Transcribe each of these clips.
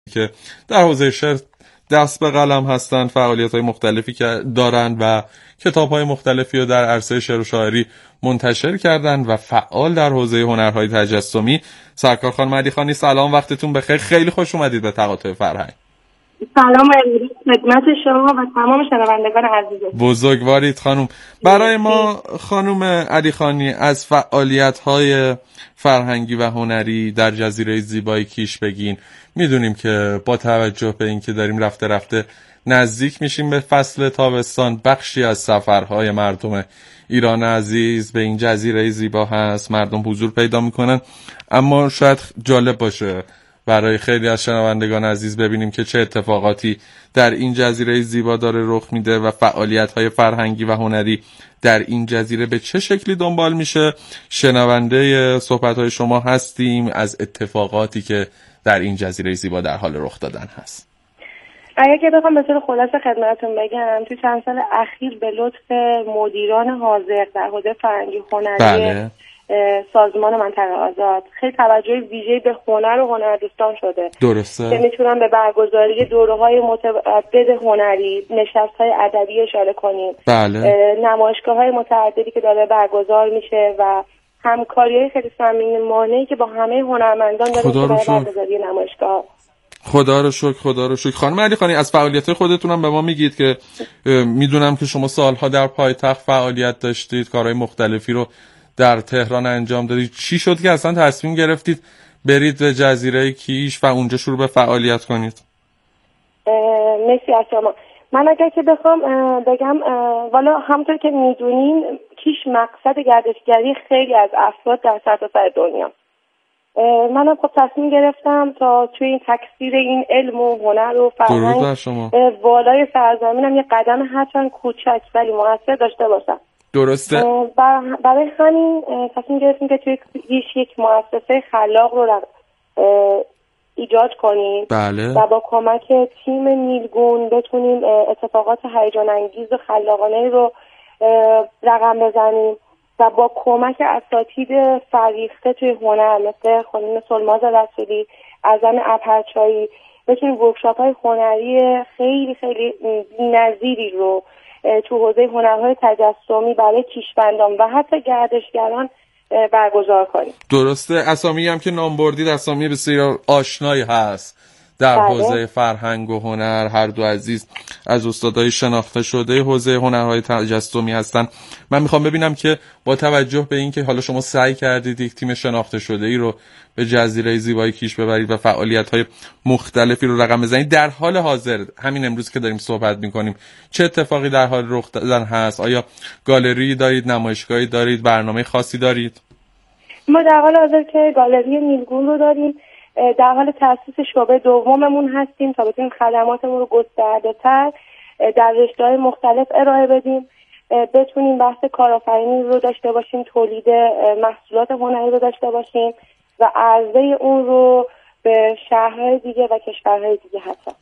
که در حوزه شعر دست به قلم هستند، فعالیت‌های مختلفی که دارند و کتاب‌های مختلفی رو در عرصه شعر و شاعری منتشر کردند و فعال در حوزه هنرهای تجسمی. سرکار خانم علیخانی، سلام، وقتتون بخیر. خیلی خوش اومدید به تقاطع فرهنگ. سلام خدمت شما و تمام شنوندگان عزیز. بزرگوارید خانم. برای ما خانم علیخانی از فعالیت‌های فرهنگی و هنری در جزیره زیبای کیش بگین. میدونیم که با توجه به اینکه داریم رفته رفته نزدیک میشیم به فصل تابستان، بخشی از سفرهای مردم ایران عزیز به این جزیره زیبا هست، مردم حضور پیدا میکنن، اما شاید جالب باشه برای خیلی از شنوندگان عزیز ببینیم که چه اتفاقاتی در این جزیره زیبا داره رخ میده و فعالیت‌های فرهنگی و هنری در این جزیره به چه شکلی دنبال میشه. شنونده صحبت‌های شما هستیم از اتفاقاتی که در این جزیره زیبا در حال رخ دادن هست. اگر که بخوام به طور خلاصه خدمتتون بگم، تو چند سال اخیر به لطف مدیران حاضر در حوزه فرهنگی هنری سازمان منطقه آزاد خیلی توجه ویژه‌ای به هنر و هنردوستان شده. درسته. که میتونن به برگزاری دوره‌های متعدد هنری، نشست‌های ادبی اشاره کنیم. نمایشگاه‌های متعددی که داره برگزار میشه و همکاری‌های خیلی صمیمانه‌ای که با همه هنرمندان داره برای برگزاری نمایشگاه. خدا رو شکر. خانم علیخانی، از فعالیت‌های خودتون هم به ما میگید که میدونم که شما سالها در پایتخت فعالیت داشتید، کارهای مختلفی رو در تهران انجام دادید. چی شد که اصلا تصمیم گرفتید برید به جزیره کیش و اونجا شروع به فعالیت کنید؟ مرسی از شما. من اگر که بخوام بگم، والا همونطور که میدونین کیش مقصد گردشگری خیلی از افراد در سرتاسر دنیا. منم خب تصمیم گرفتم تا توی این تکثیر این علم و هنر و فرهنگ والای سرزمینم یه قدم هرچند کوچک ولی مؤثر داشته باشم. درسته. برای همین تصمیم گرفتیم که توی یک مؤسسه خلاق رو ایجاد کنیم. بله. و با کمک تیم نیلگون بتونیم اتفاقات هیجان انگیز و خلاقانه رو رقم بزنیم و با کمک اساتید فریخته توی هنر مثل خانم سلماز رسولی، اعظم ابهرچایی بتونیم ورکشاپ‌های هنری خیلی خیلی بی‌نظیری رو تو حوزه هنرهای تجسمی برای کیشبندان و حتی گردشگران برگزار کنیم. درسته. اسامی هم که نام بردید اسامی بسیار آشنایی هست در حوزه فرهنگ و هنر. هر دو عزیز از استادای شناخته شده حوزه هنرهای تجسمی هستن. من میخوام ببینم که با توجه به این که حالا شما سعی کردید یک تیم شناخته شده ای رو به جزیره زیبای کیش ببرید و فعالیت‌های مختلفی رو رقم بزنید، در حال حاضر همین امروز که داریم صحبت می‌کنیم چه اتفاقی در حال رخ دادن هست؟ آیا گالری دارید، نمایشگاهی دارید، برنامه خاصی دارید؟ ما در حال حاضر که گالری نیلگون رو داریم، در حال تأسیس شعبه دوممون هستیم تا بتونیم خدماتمون رو گسترده‌تر در رشته‌های مختلف ارائه بدیم، بتونیم بحث کارآفرینی رو داشته باشیم، تولید محصولات هنری رو داشته باشیم و عرضه اون رو به شهرهای دیگه و کشورهای دیگه حتی.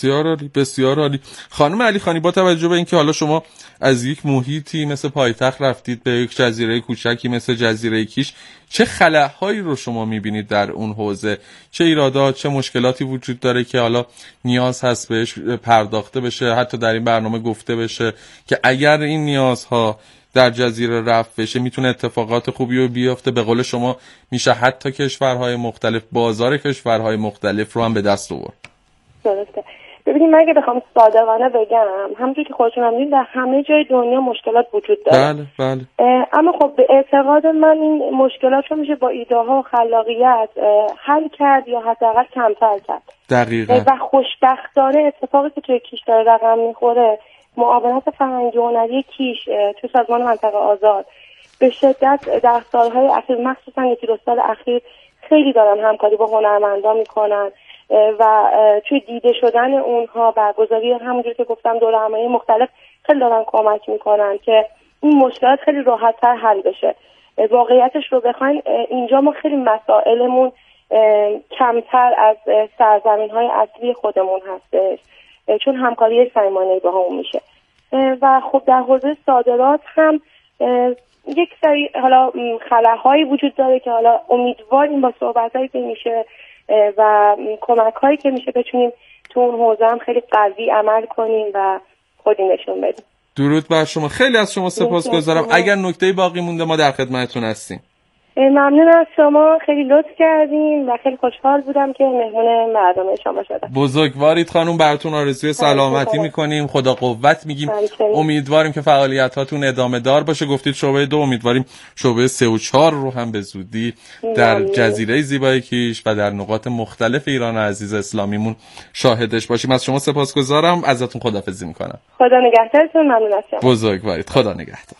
بسیار عالی. خانم علیخانی، با توجه به اینکه حالا شما از یک محیطی مثل پایتخت رفتید به یک جزیره کوچکی مثل جزیره کیش، چه خلاهایی رو شما میبینید در اون حوزه؟ چه ایرادات، چه مشکلاتی وجود داره که حالا نیاز هست بهش پرداخته بشه، حتی در این برنامه گفته بشه که اگر این نیازها در جزیره رفع بشه میتونه اتفاقات خوبی رو بیافته؟ به قول شما میشه حتی کشورهای مختلف، بازار کشورهای مختلف رو هم به دست آورد. درسته. ببینید من اگه بخوام صادقانه بگم، همونجوری که خودتون هم دیدین در همه جای دنیا مشکلات وجود داره. بله. اما خب به اعتقاد من این مشکلات رو میشه با ایده ها و خلاقیت حل کرد یا حداقل کمتر کرد. دقیقاً. و خوشبختانه اتفاقی که توی کیش داره رقم میخوره، معاونت فرهنگی هنری کیش توی سازمان منطقه آزاد به شدت در سالهای اخیر، مخصوصا یکی دو سال اخیر، خیلی دارن همکاری با هنرمندان میکنن و توی دیده شدن اونها، برگزاری همونجوری که گفتم دورهمی‌های مختلف خیلی دارن کمک میکنن که این مشکلات خیلی راحت‌تر حل بشه. واقعیتش رو بخواین اینجا ما خیلی مسائلمون کمتر از سرزمین‌های اصلی خودمون هستش، چون همکاری صمیمانه‌ای با همون میشه. و خب در حوزه صادرات هم یک سری حالا خلاهایی وجود داره که حالا امیدواریم با صحبتایی که میشه و کمک هایی که میشه بتونیم تو اون حوزه هم خیلی قوی عمل کنیم و خودی نشون بدیم. درود بر شما. خیلی از شما سپاسگزارم. اگر نکته باقی مونده ما در خدمتتون هستیم. ممنون از شما، خیلی لطف کردین و خیلی خوشحال بودم که مهمون برنامه شما شدم. بزرگوارید خانم، براتون آرزوی سلامتی میکنیم، خدا قوت میگیم. امیدواریم که فعالیتاتون ادامه دار باشه. گفتید شعبه 2، امیدواریم شعبه 3 و 4 رو هم به زودی در جزیره زیبای کیش و در نقاط مختلف ایران عزیز اسلامیمون شاهدش باشیم. از شما سپاسگزارم، ازتون خداحافظی میکنم. خدا نگهدارتون. ممنون از شما. بزرگوارید، خدا نگهدار.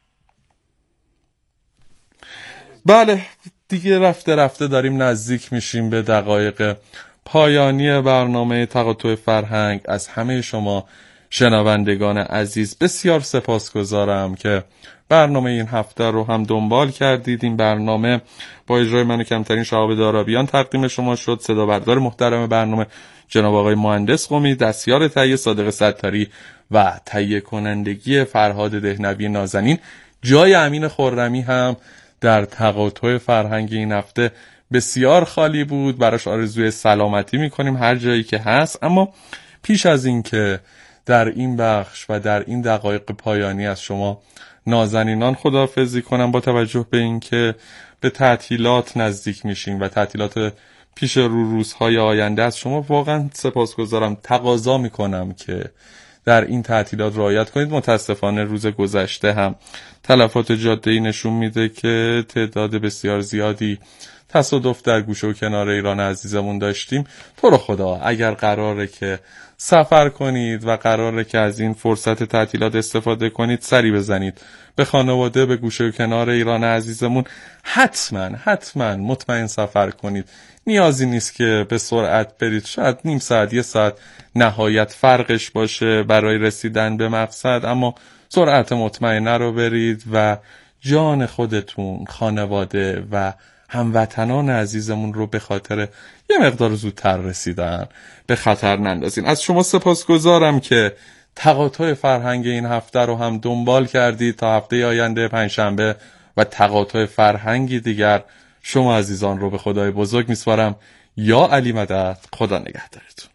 بله دیگه رفته رفته داریم نزدیک میشیم به دقایق پایانی برنامه تقاطع فرهنگ. از همه شما شنوندگان عزیز بسیار سپاسگزارم که برنامه این هفته رو هم دنبال کردید. این برنامه با اجرای من کمترین شهاب دارابیان تقدیم شما شد. صدا بردار محترم برنامه جناب آقای مهندس قمی، دستیار تهیه صادق ستاری و تهیه کنندگی فرهاد دهنوی نازنین. جای امین خرمی هم در تقاطع فرهنگ این هفته بسیار خالی بود. براش آرزوی سلامتی میکنیم هر جایی که هست. اما پیش از این که در این بخش و در این دقایق پایانی از شما نازنینان خداحافظی کنم، با توجه به این که به تعطیلات نزدیک میشیم و تعطیلات پیش رو روزهای آینده از شما واقعا سپاسگزارم. تقاضا میکنم که در این تعطیلات رعایت کنید. متاسفانه روز گذشته هم تلفات جاده‌ای نشون میده که تعداد بسیار زیادی تصادف در گوشه و کنار ایران عزیزمون داشتیم. تو رو خدا اگر قراره که سفر کنید و قراره که از این فرصت تعطیلات استفاده کنید، سری بزنید به خانواده به گوشه و کنار ایران عزیزمون. حتما مطمئن سفر کنید. نیازی نیست که به سرعت برید، شاید نیم ساعت 1 ساعت نهایت فرقش باشه برای رسیدن به مقصد، اما سرعت مطمئنه رو برید و جان خودتون، خانواده و هموطنان عزیزمون رو به خاطر یه مقدار زودتر رسیدن به خطر نندازین. از شما سپاسگزارم که تقاطع فرهنگ این هفته رو هم دنبال کردید. تا هفته آینده پنجشنبه و تقاطع فرهنگی دیگر شما عزیزان رو به خدای بزرگ میسپارم. یا علی مدد. خدا نگهدارتون.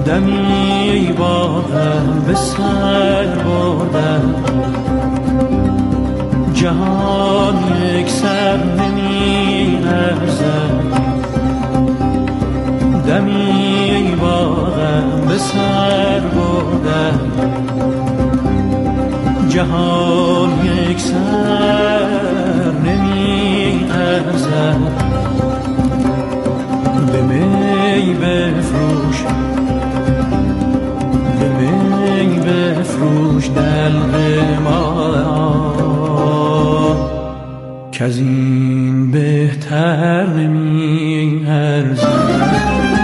دمی بادم به سر بردم، جهان یک سر نمی ارزد. دمی بادم به سر بردم، جهان یک سر نمی ارزد. به می بفروش، به می بفروش دلق ما، که از این بهتر نمی ارزد.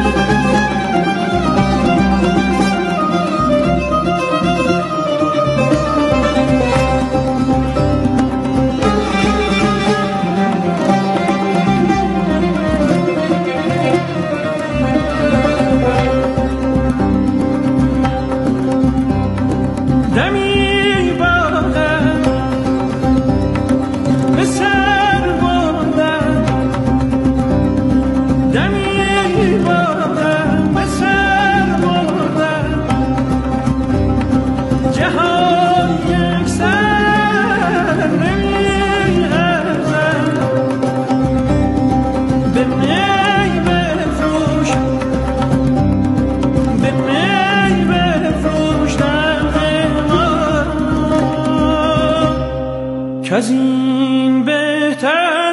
از این بهتر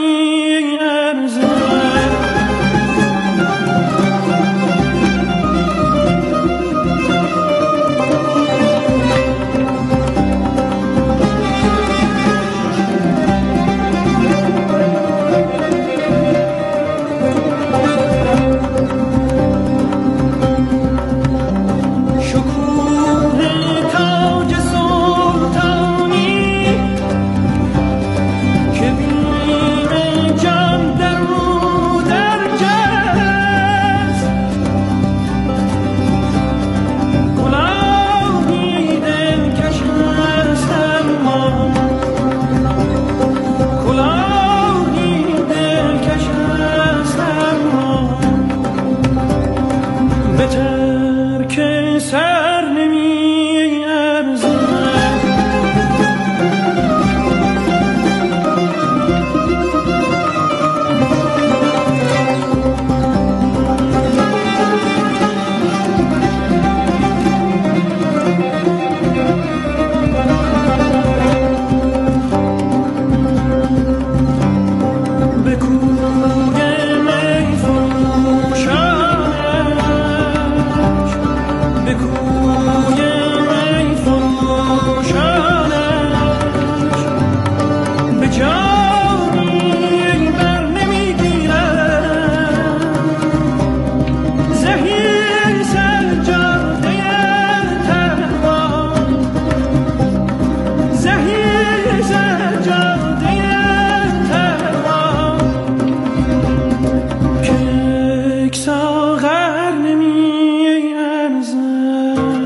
نمی ارزد. ساغر نمی ارزد.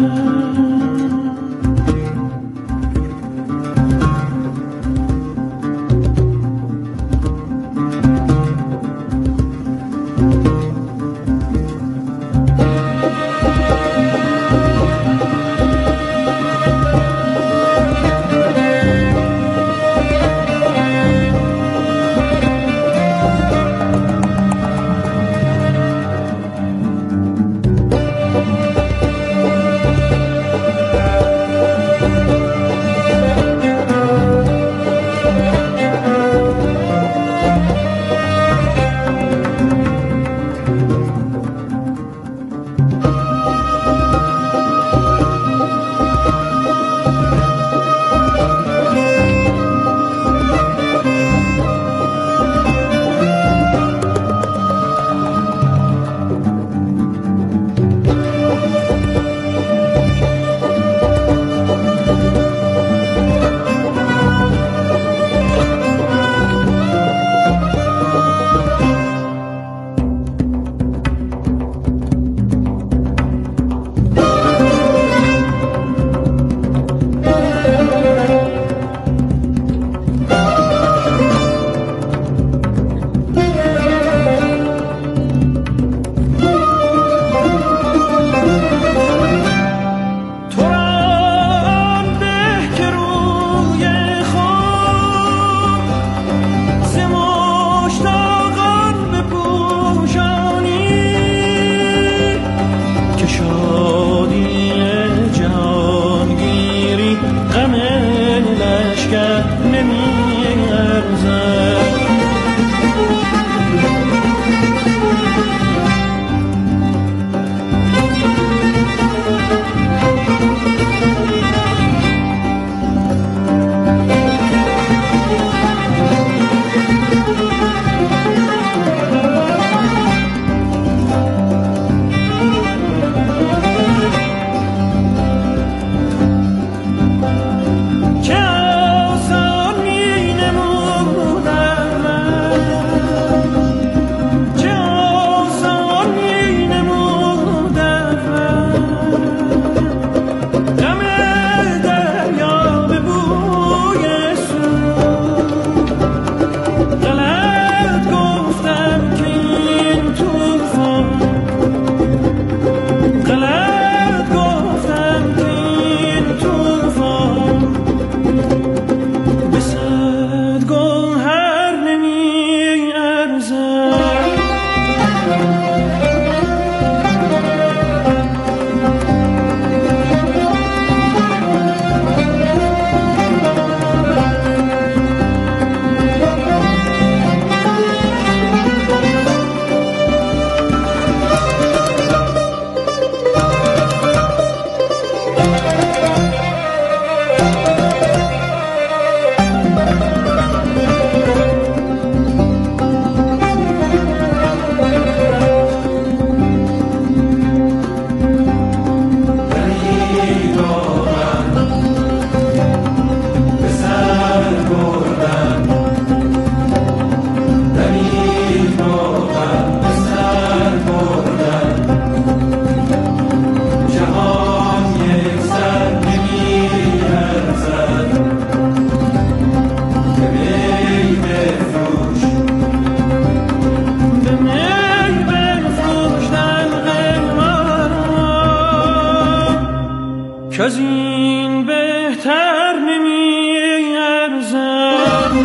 که از این بهتر نمی ارزد.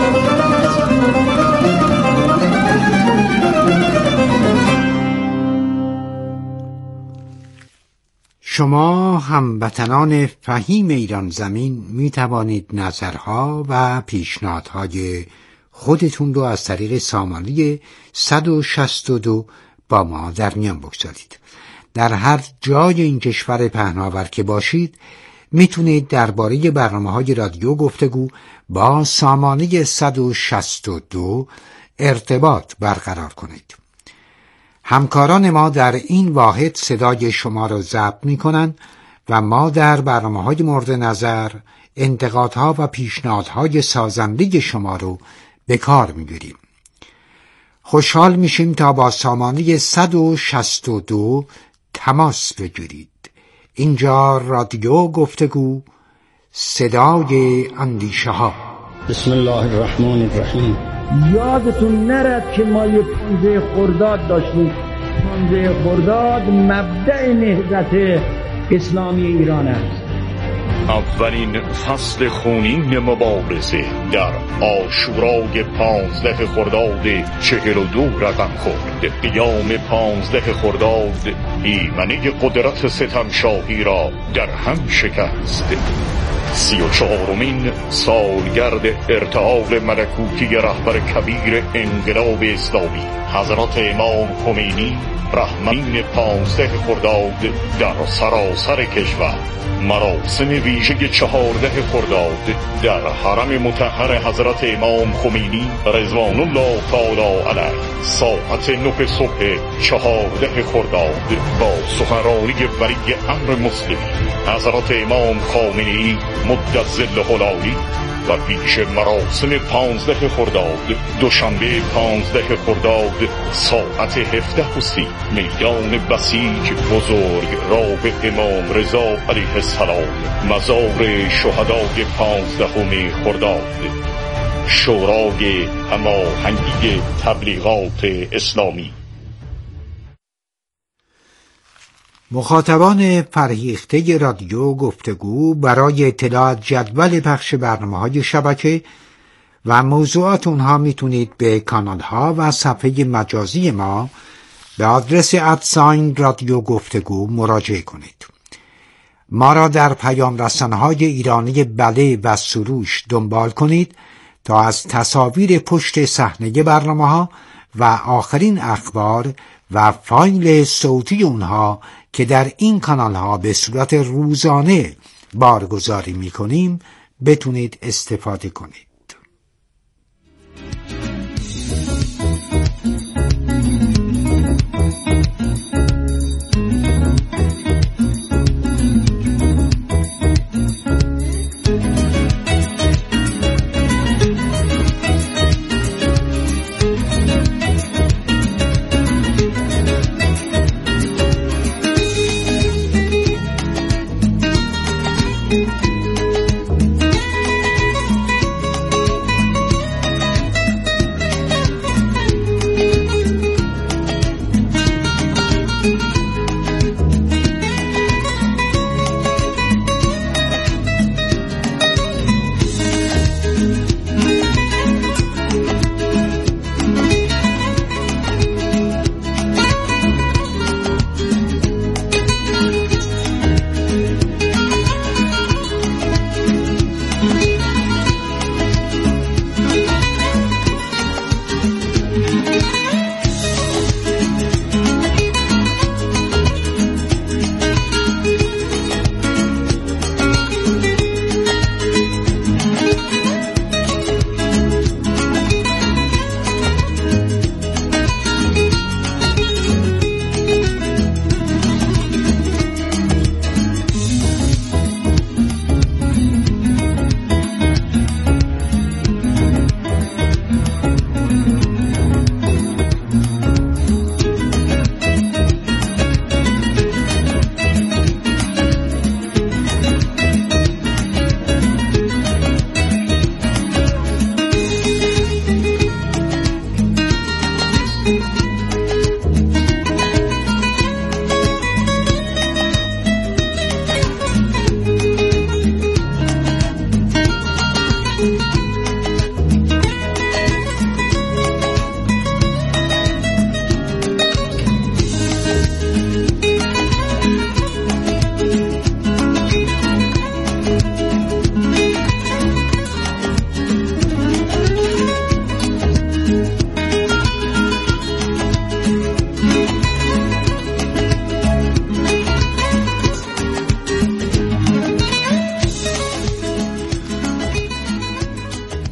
شما هموطنان فهیم ایران زمین می توانید نظرها و پیشنهادهای خودتون رو از طریق سامانه 162 با ما در میان بگذارید. در هر جای این کشور پهناور که باشید میتونید درباره برنامه‌های رادیو گفتگو با سامانه 162 ارتباط برقرار کنید. همکاران ما در این واحد صدای شما را ضبط می‌کنند و ما در برنامه‌های مورد نظر انتقادها و پیشنهادهای سازنده شما رو به کار می‌گیریم. خوشحال میشیم تا با سامانه 162 تماس بگیرید. اینجا رادیو گفتگو، صدای اندیشه ها. بسم الله الرحمن الرحیم. یادتون نرد که ما یه 15 خرداد داشتیم. 15 خرداد مبدأ نهضت اسلامی ایران است. اولین فصل خونین مبارزه در عاشورای 15 خرداد 42 رقم خورد. قیام 15 خرداد ایمنی قدرت ستمشاهی را در هم شکست. 34مین سالگرد ارتعال ملکوتی رهبر کبیر انقلاب اسلامی حضرت امام خمینی رحمین 15 خرداد در سراسر کشور. مراسم ویژه 14 خرداد در حرم مطهر حضرت امام خمینی رضوان الله تعالی علیه ساعت 9 صبح 14 خرداد با سخنرانی ولی امر مسلمین حضرت امام خامنه‌ای مدت ظله العالی و پیش مراسم 15 خرداد دوشنبه 15 خرداد ساعت 17:30 میدان بسیج بزرگ راه امام رضا علیه السلام مزار شهدای 15 خرداد. شورای هماهنگی تبلیغات اسلامی. مخاطبان فرهیخته رادیو گفتگو برای اطلاع از جدول پخش برنامه‌های شبکه و موضوعات اونها میتونید به کانال‌ها و صفحه مجازی ما به آدرس رادیو گفتگو مراجعه کنید. ما را در پیام رسانه‌های ایرانی بله و سروش دنبال کنید تا از تصاویر پشت صحنه برنامه‌ها و آخرین اخبار و فایل صوتی اونها که در این کانال ها به صورت روزانه بارگذاری می‌کنیم بتونید استفاده کنید.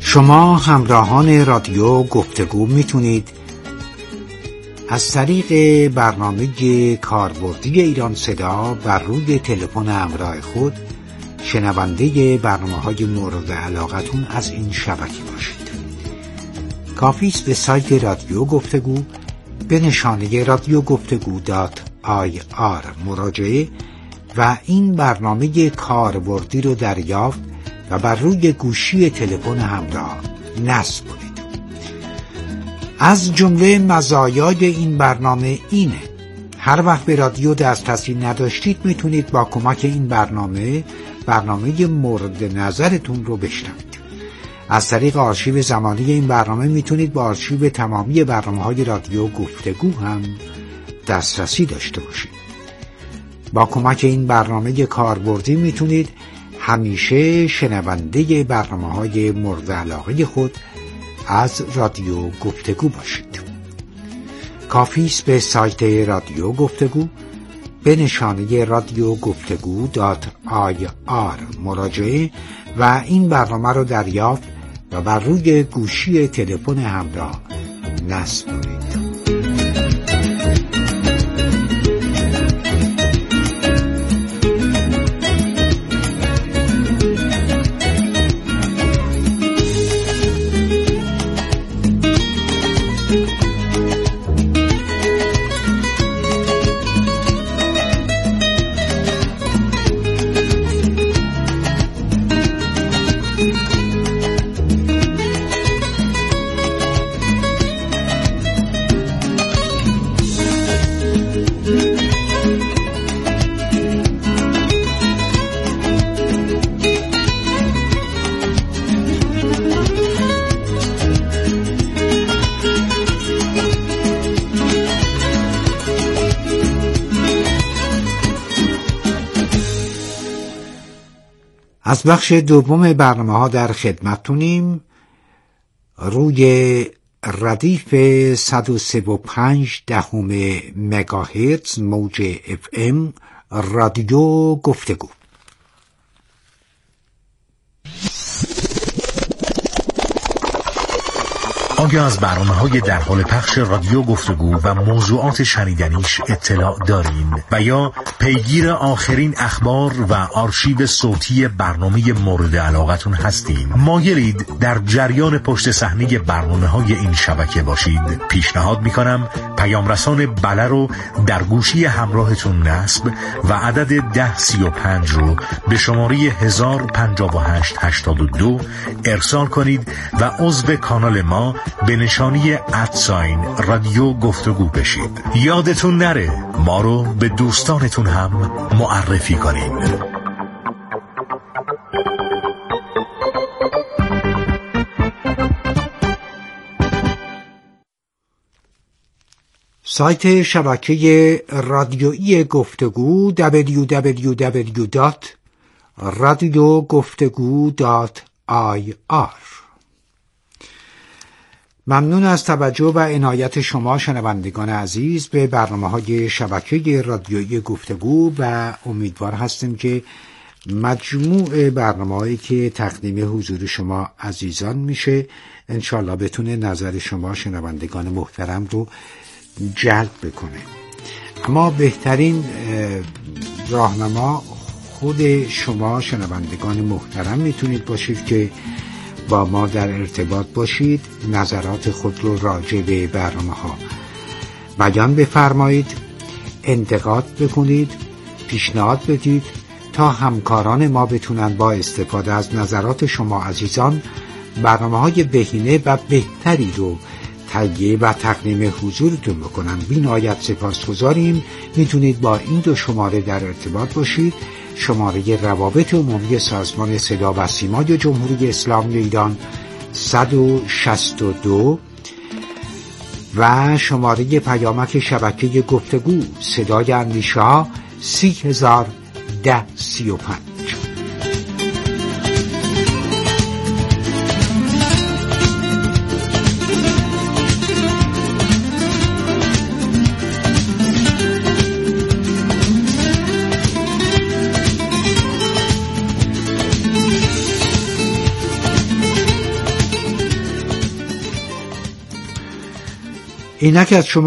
شما همراهان رادیو گفتگو میتونید از طریق برنامه کاربردی ایران صدا بر روی تلفن همراه خود شنونده برنامه‌های مورد علاقتون از این شبکه باشید. کافی است به سایت رادیو گفتگو به نشانه radiogفتگو.ir مراجعه و این برنامه کاربردی رو دریافت و بر روی گوشی تلفن همراه نصب کنید. از جمله مزایای این برنامه اینه: هر وقت به رادیو دسترسی نداشتید میتونید با کمک این برنامه مورد نظرتون رو بشنوید. از طریق آرشیو زمانی این برنامه میتونید با آرشیو تمامی برنامه‌های رادیو گفتگو هم دسترسی داشته باشید. با کمک این برنامه کاربردی میتونید همیشه شنونده برنامه‌های مورد علاقه خود از رادیو گفتگو باشید. کافی است به سایت رادیو گفتگو به نشانه radiogفتگو.ir مراجعه و این برنامه رو دریافت و بر روی گوشی تلفن همراه نصب کنید. از بخش دوم برنامه‌ها در خدمتتونیم. روی ردیف 103.5 مگاهرتز موج FM رادیو گفتگو. آیا از برنامه‌های در حال پخش رادیو گفتگو و موضوعات شنیدنیش اطلاع دارین و یا پیگیر آخرین اخبار و آرشیو صوتی برنامه مورد علاقتون هستین؟ مایلید در جریان پشت صحنه برنامه‌های این شبکه باشید؟ پیشنهاد می‌کنم پیام رسان بله رو در گوشی همراهتون نصب و عدد 1035 رو به شماره 105882 ارسال کنید و عضو کانال ما به نشانی رادیو گفتگو بشید. یادتون نره ما رو به دوستانتون هم معرفی کنین. سایت شبکه رادیویی گفتگو www.radiogفتگو.ir. ممنون از توجه و عنایت شما شنوندگان عزیز به برنامه‌های شبکه رادیویی گفتگو و امیدوار هستیم که مجموع برنامه‌هایی که تقدیم حضور شما عزیزان میشه انشالله بتونه نظر شما شنوندگان محترم رو جلب بکنه. اما بهترین راهنما خود شما شنوندگان محترم میتونید باشید که با ما در ارتباط باشید، نظرات خود رو راجع به برنامه‌ها بیان بفرمایید، انتقاد بکنید، پیشنهاد بدید تا همکاران ما بتونن با استفاده از نظرات شما عزیزان برنامه‌های بهینه و بهتری رو تهیه و تقدیم حضورتون بکنن. بی‌نهایت سپاسگزاریم. میتونید با این دو شماره در ارتباط باشید: شماره روابط عمومی سازمان صدا و سیمای جمهوری اسلامی ایران 162 و شماره پیامک شبکه گفتگو صدای اندیشه‌ها 301035. اینک از شما